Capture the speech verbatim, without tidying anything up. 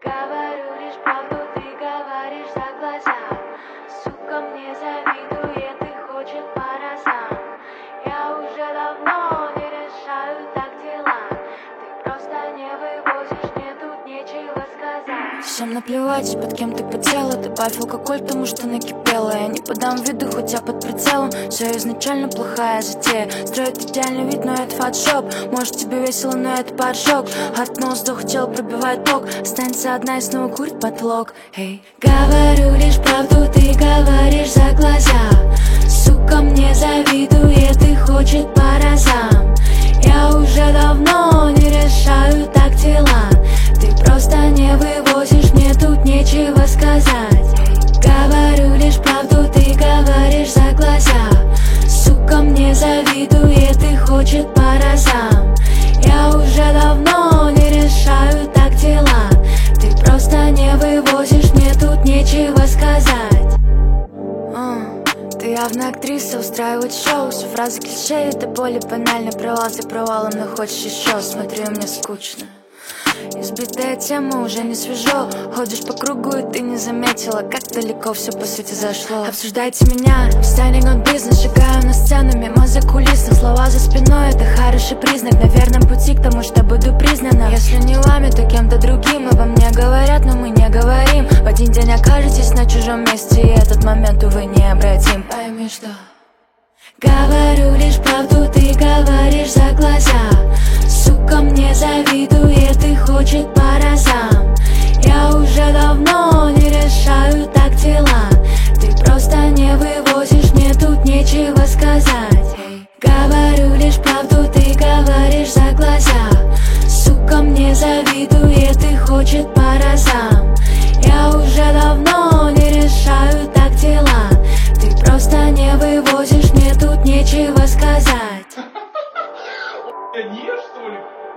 Говорю лишь правду, ты говоришь за глаза. Сука, мне завидует и хочет по разам. Я уже давно не решаю так дела. Ты просто не вывозишь, мне тут нечего сказать. Всем наплевать, под кем ты потела. Добавь алкоголь тому, что накипело. Я не подам виду, хотя под прицелом. Все изначально плохая затея. Строит идеальный вид, но это фотошоп. Может тебе весело, но это поджог. От носа хотел пробивает ток. Останется одна и снова курит потолок. Hey. Говорю лишь правду, ты говоришь за глаза. Сука, мне завидует и хочет по разам. Я уже давно не решаю так дела. Ты просто не вывозишь, мне тут нечего сказать. Говорю лишь правду, ты говоришь за глаза. Сука, мне завидует и хочет по разам. Я уже давно не решаю так дела. Ты просто не вывозишь, мне тут нечего сказать. uh, Ты явно актриса, устраивает шоу. Все фразы клише, это более банально. Провал за провалом, но хочешь еще. Смотри, мне скучно. Избитая тема, уже не свежо. Ходишь по кругу и ты не заметила, как далеко все по сути зашло. Обсуждайте меня, standing on business. Шагаю на сцену, мимо закулисных. Слова за спиной, это хороший признак. На верном пути к тому, что буду признана. Если не вами, то кем-то другим. Обо мне говорят, но мы не говорим. В один день окажетесь на чужом месте, и этот момент, увы, необратим. Пойми, что говорю лишь правду, ты говоришь за глаза. Сука, мне завидует и хочет по разам. Я уже давно не решаю так дела. Ты просто не вывозишь, мне тут нечего сказать. Говорю лишь правду, ты говоришь за глаза. Сука, мне завидует и хочет по разам. Я уже давно не решаю так дела. Ты просто не вывозишь, мне тут нечего сказать. Я не ешь, что ли?